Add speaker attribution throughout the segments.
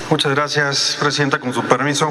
Speaker 1: Muchas gracias, Presidenta. Con su permiso.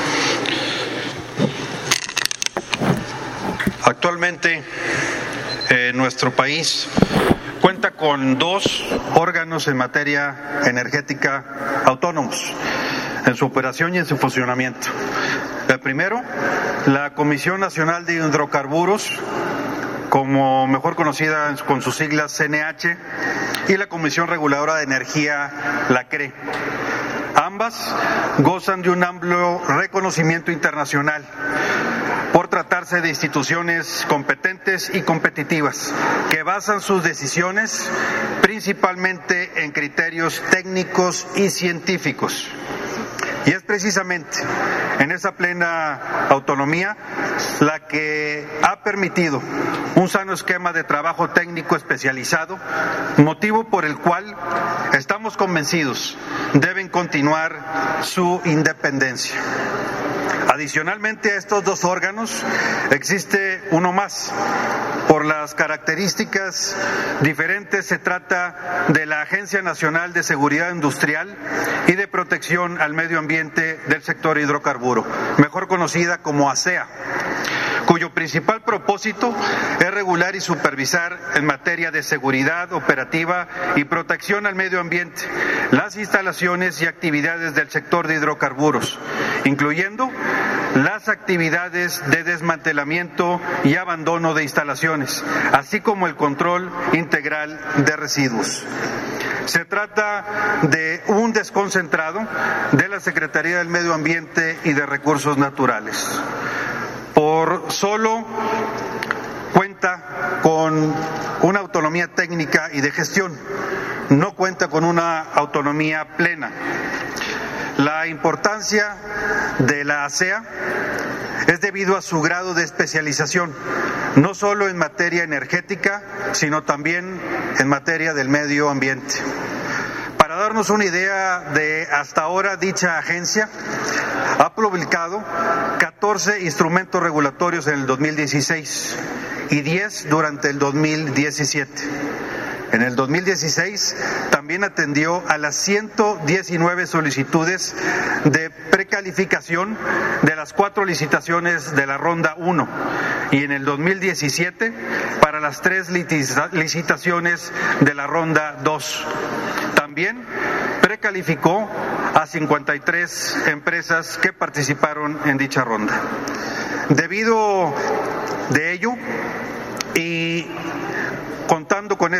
Speaker 1: Actualmente, nuestro país cuenta con 2 órganos en materia energética autónomos en su operación y en su funcionamiento. El primero, la Comisión Nacional de Hidrocarburos, como mejor conocida con sus siglas CNH, y la Comisión Reguladora de Energía, la CRE. Ambas gozan de un amplio reconocimiento internacional por tratarse de instituciones competentes y competitivas que basan sus decisiones principalmente en criterios técnicos y científicos. Y es precisamente en esa plena autonomía la que ha permitido un sano esquema de trabajo técnico especializado, motivo por el cual estamos convencidos deben continuar su independencia. Adicionalmente a estos 2 órganos existe uno más. Por las características diferentes se trata de la Agencia Nacional de Seguridad Industrial y de Protección al Medio Ambiente del sector hidrocarburo, mejor conocida como ASEA, cuyo principal propósito es regular y supervisar en materia de seguridad operativa y protección al medio ambiente las instalaciones y actividades del sector de hidrocarburos, incluyendo las actividades de desmantelamiento y abandono de instalaciones, así como el control integral de residuos. Se trata de un desconcentrado de la Secretaría del Medio Ambiente y de Recursos Naturales. Por solo cuenta con una autonomía técnica y de gestión, no cuenta con una autonomía plena. La importancia de la ASEA es debido a su grado de especialización, no solo en materia energética, sino también en materia del medio ambiente. Para darnos una idea de hasta ahora, dicha agencia ha publicado 14 instrumentos regulatorios en el 2016 y 10 durante el 2017. En el 2016 también atendió a las 119 solicitudes de precalificación de las 4 licitaciones de la Ronda 1 y en el 2017 para las 3 licitaciones de la Ronda 2. También precalificó a 53 empresas que participaron en dicha ronda. Debido de ello y contando con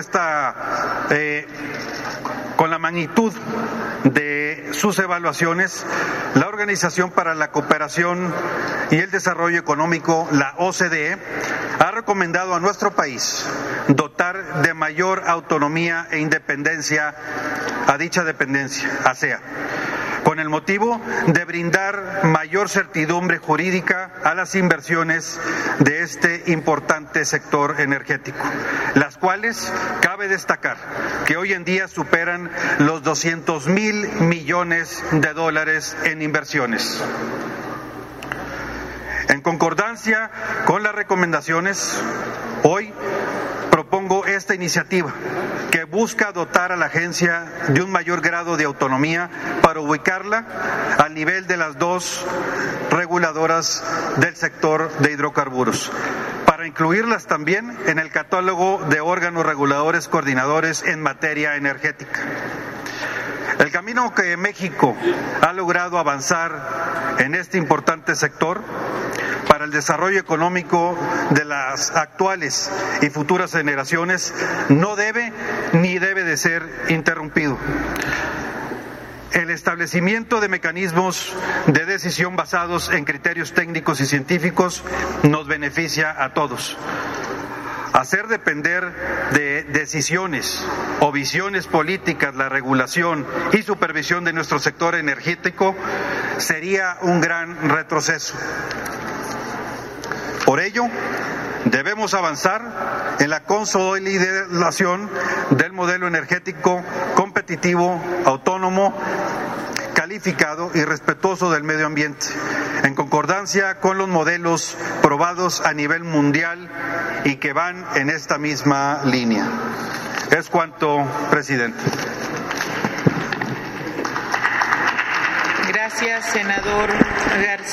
Speaker 1: con la magnitud de sus evaluaciones, la Organización para la Cooperación y el Desarrollo Económico, la OCDE, ha recomendado a nuestro país dotar de mayor autonomía e independencia a dicha dependencia, ASEA, con el motivo de brindar mayor certidumbre jurídica a las inversiones de este importante sector energético, las cuales cabe destacar que hoy en día superan los $200,000 millones en inversiones. En concordancia con las recomendaciones, hoy propongo esta iniciativa que busca dotar a la agencia de un mayor grado de autonomía para ubicarla al nivel de las 2 reguladoras del sector de hidrocarburos, para incluirlas también en el catálogo de órganos reguladores coordinadores en materia energética. El camino que México ha logrado avanzar en este importante sector para el desarrollo económico de las actuales y futuras generaciones no debe ni debe de ser interrumpido. El establecimiento de mecanismos de decisión basados en criterios técnicos y científicos nos beneficia a todos. Hacer depender de decisiones o visiones políticas la regulación y supervisión de nuestro sector energético sería un gran retroceso. Por ello, debemos avanzar en la consolidación del modelo energético competitivo, autónomo, calificado y respetuoso del medio ambiente, en concordancia con los modelos probados a nivel mundial y que van en esta misma línea. Es cuanto, presidente.
Speaker 2: Gracias, senador García.